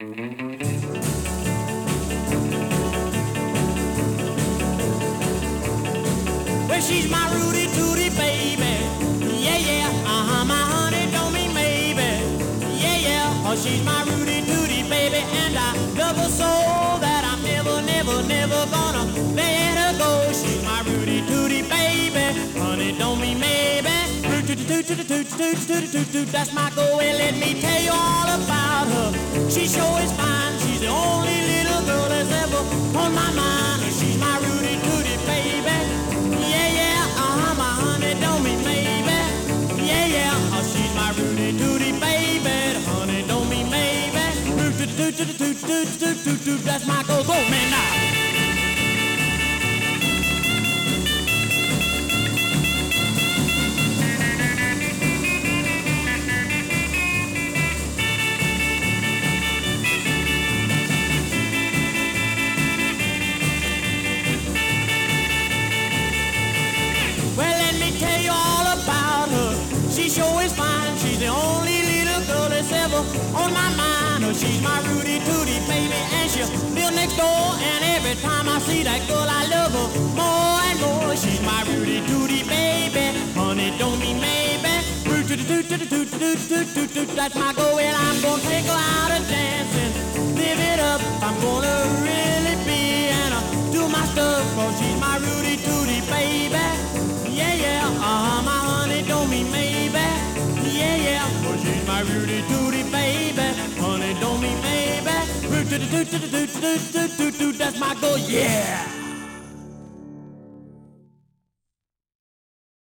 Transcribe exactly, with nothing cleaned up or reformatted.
Well, she's my Rudy Tooty baby. Yeah, yeah, uh-huh, my honey don't mean maybe. Yeah, yeah, oh, she's my Rudy Tooty baby. And I love her so that I'm never, never, never gonna let her go. She's my Rudy Tooty baby. Honey don't mean maybe. That's my go. Well, let me tell you all about her. She sure is fine. She's the only little girl that's ever on my mind. She's my Rudy Tooty baby. Yeah, yeah, uh-huh, my honey don't mean maybe. Yeah, yeah, oh, she's my Rudy Tooty baby. Honey don't mean maybe. That's my go. Go, man, now. Tell you all about her. She sure is fine. She's the only little girl that's ever on my mind. Oh, she's my Rudy Tooty baby, and she lives next door. And every time I see that girl, I love her more and more. She's my Rudy Tooty baby. Honey, don't mean maybe. That's my go, and I'm gonna take her out a dancing, live it up. I'm gonna really be and uh, do my stuff, cause she's my Rudy Tooty baby. Yeah, yeah, uh-huh, my honey don't mean maybe. Yeah, yeah, oh, she's my Rudy Tooty baby. Honey don't mean maybe. That's my go, yeah.